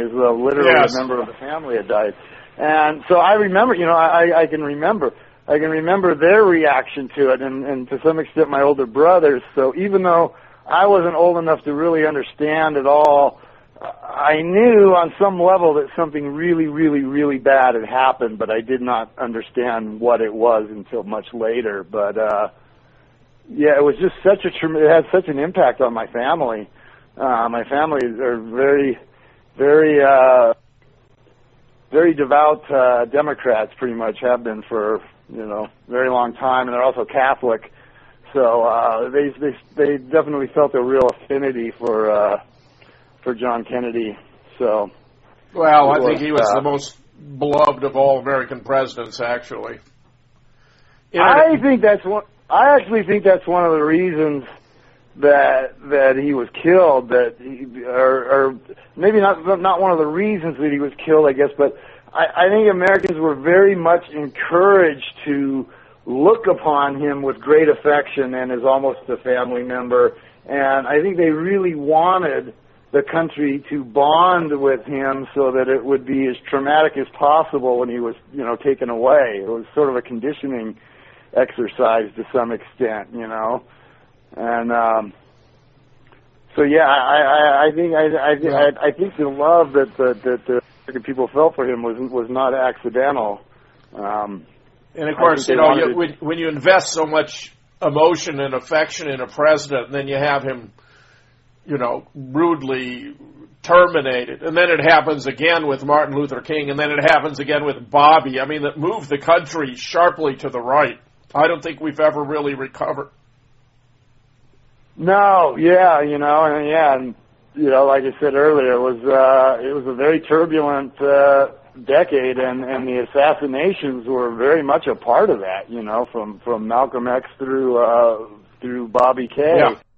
as though literally a member of the family had died. And so I remember, I can remember their reaction to it, and to some extent my older brothers. So even though I wasn't old enough to really understand it all, I knew on some level that something really, really, really bad had happened, but I did not understand what it was until much later. But yeah, it was just it had such an impact on my family. My family are very, very, very devout Democrats, pretty much have been for a very long time, and they're also Catholic. So they definitely felt a real affinity for John Kennedy. So, well, I think he was the most beloved of all American presidents, actually. I actually think that's one of the reasons that he was killed. Or maybe not one of the reasons that he was killed, I guess. But I think Americans were very much encouraged to look upon him with great affection and as almost a family member. And I think they really wanted the country to bond with him so that it would be as traumatic as possible when he was, taken away. It was sort of a conditioning exercise to some extent, And so yeah, I think the love that the American people felt for him was not accidental. And of course, when you invest so much emotion and affection in a president, and then you have him, rudely terminated, and then it happens again with Martin Luther King, and then it happens again with Bobby. I mean, that moved the country sharply to the right. I don't think we've ever really recovered. No, yeah, and like I said earlier, it was a very turbulent decade, and the assassinations were very much a part of that. From Malcolm X through Bobby K. Yeah.